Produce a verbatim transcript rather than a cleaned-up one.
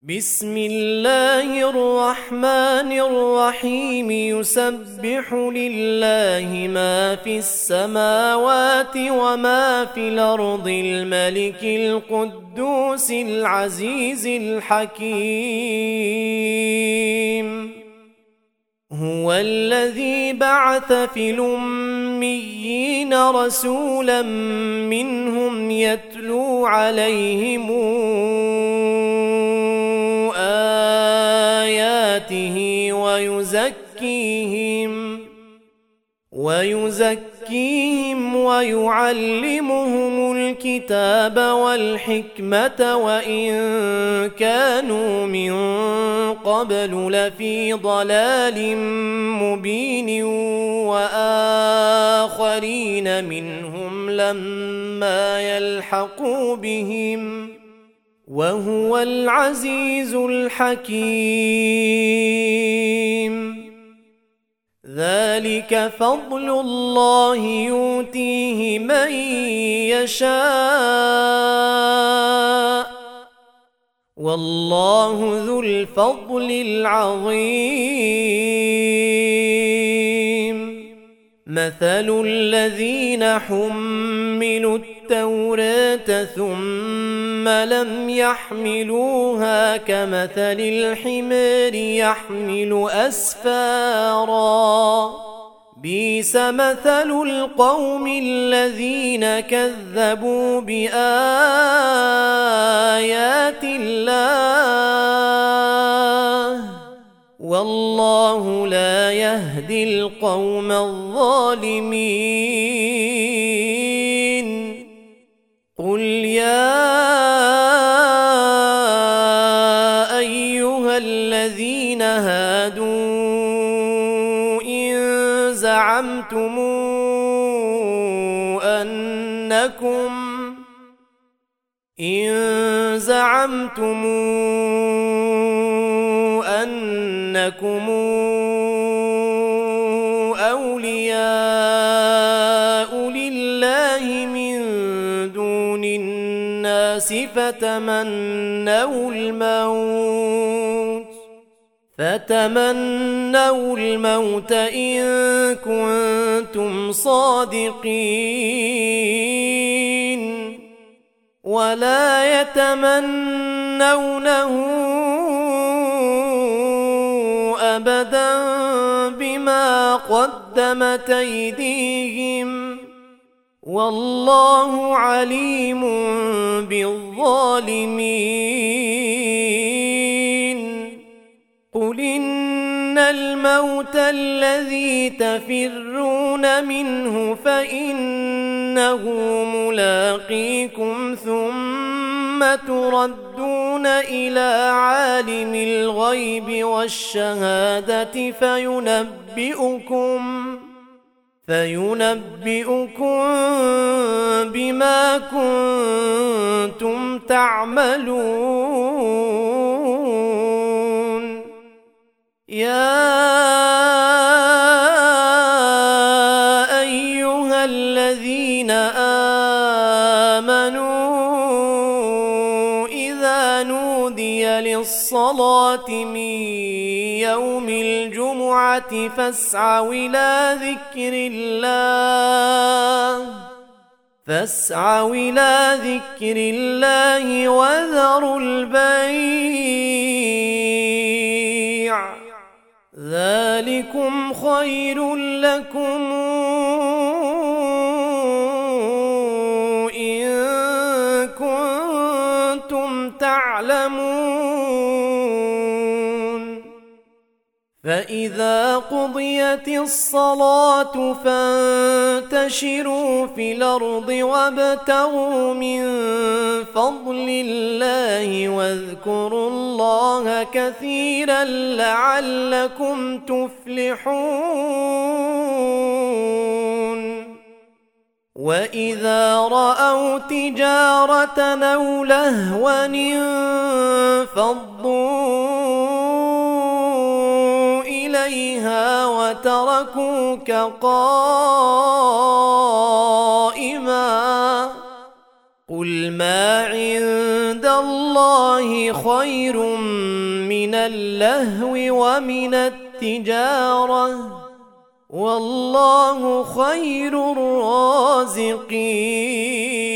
بسم الله الرحمن الرحيم يسبح لله ما في السماوات وما في الأرض الملك القدوس العزيز الحكيم هو الذي بعث في الأميين رسولا منهم يتلو عليهم آياته ويزكيهم ويزكيهم ويعلمهم الكتاب والحكمة وإن كانوا من قبل لفي ضلال مبين وآخرين منهم لما يلحقوا بهم وهو العزيز الحكيم ذلك فضل الله يؤتيه من يشاء والله ذو الفضل العظيم مثل الذين حملوا التوراة ثم لم يحملوها كمثل الحمار يحمل أسفارا بئس مثل القوم الذين كذبوا بآيات الله والله لا يهدي القوم الظالمين قل يا أيها الذين هادوا إن زعمتم أنكم إن زعمتم أنكم أولياء لله من دون الناس فتمنوا الموت فتمنوا الموت إن كنتم صادقين ولا يتمنونه أبدا بما قدمت أيديهم والله عليم بالظالمين قل إن الموت الذي تفرون منه فإنه ملاقيكم ثم تردون إلى عالم الغيب والشهادة فينبئكم فينبئكم بما كنتم تعملون يا أيها الذين آمنوا إذا نودي للصلاة من يوم الجمعة فاسعوا إلى ذكر الله فاسعوا إلى ذكر الله وذروا البيع ذلكم خير لكم إن كنتم تعلمون فإذا قضيت الصلاة فانتشروا في الأرض وابتغوا من فضل الله واذكروا الله كثيرا لعلكم تفلحون وإذا رأوا تجارة أو لهوا انفضوا إليها وتركوك قائما قل ما عند الله الله خير من اللهو ومن التجارة والله خير الرازقين.